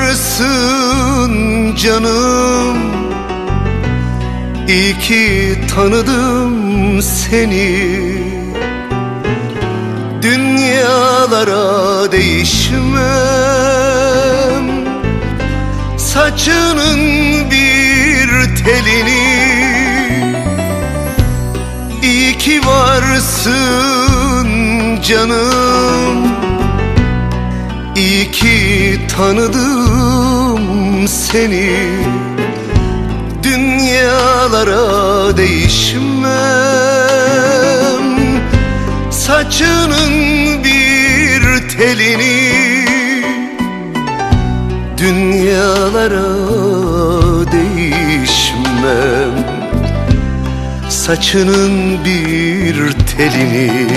varsın canım, İyi ki tanıdım seni. Dünyalara değişmem, saçının bir telini. İyi ki varsın canım, İyi ki tanıdım seni. Dünyalara değişmem, saçının bir telini. Dünyalara değişmem, saçının bir telini.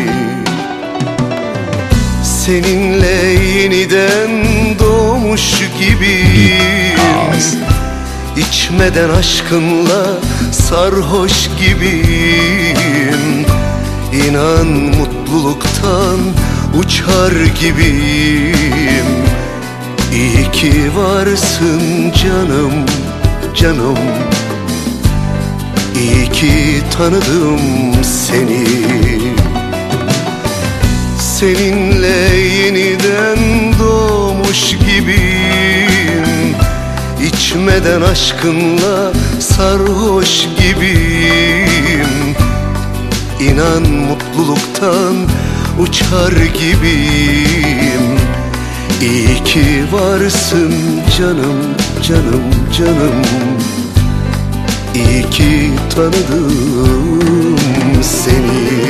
Seninle yeniden doğmuş gibiyim, İçmeden aşkınla sarhoş gibiyim. İnan mutluluktan uçar gibiyim. İyi ki varsın canım, canım, İyi ki tanıdım seni. Seninle yeniden doğmuş gibiyim, İçmeden aşkınla sarhoş gibiyim. İnan mutluluktan uçar gibiyim. İyi ki varsın canım, canım, canım, İyi ki tanıdım seni.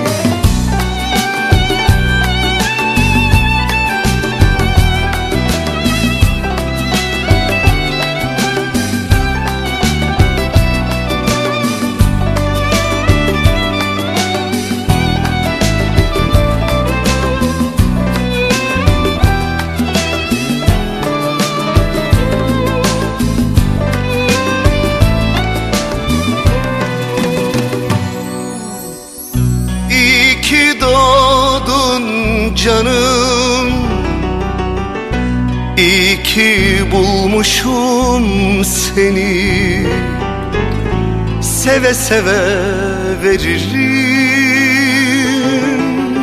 Canım, İyi ki bulmuşum seni. Seve seve veririm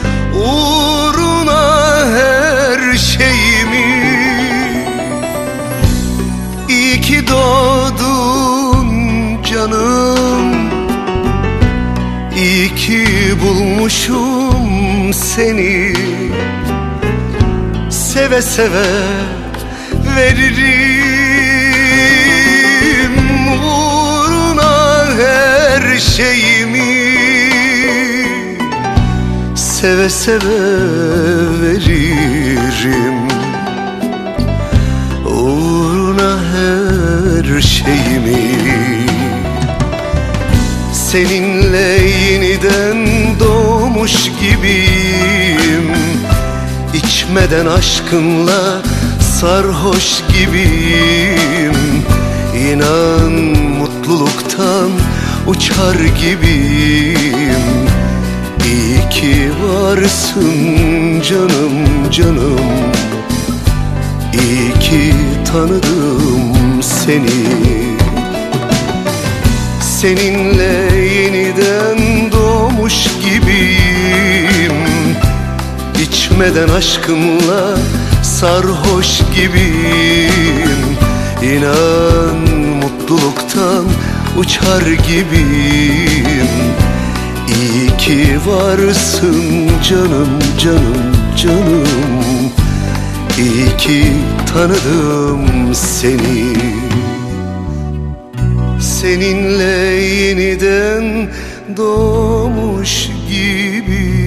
uğruna her şeyimi. İyi ki doğdun canım, İyi ki bulmuşum seni. Seve seve veririm uğruna her şeyimi. Seve seve veririm uğruna her şeyimi. Seninle yeniden doğmuş gibiyim, İçmeden aşkınla sarhoş gibiyim. İnan mutluluktan uçar gibiyim. İyi ki varsın canım, canım, İyi ki tanıdım seni. Seninle yeniden doğmuş gibiyim, İçmeden aşkınla sarhoş gibiyim. İnan mutluluktan uçar gibiyim. İyi ki varsın canım, canım, canım, İyi ki tanıdım seni. Seninle yeniden doğmuş gibi.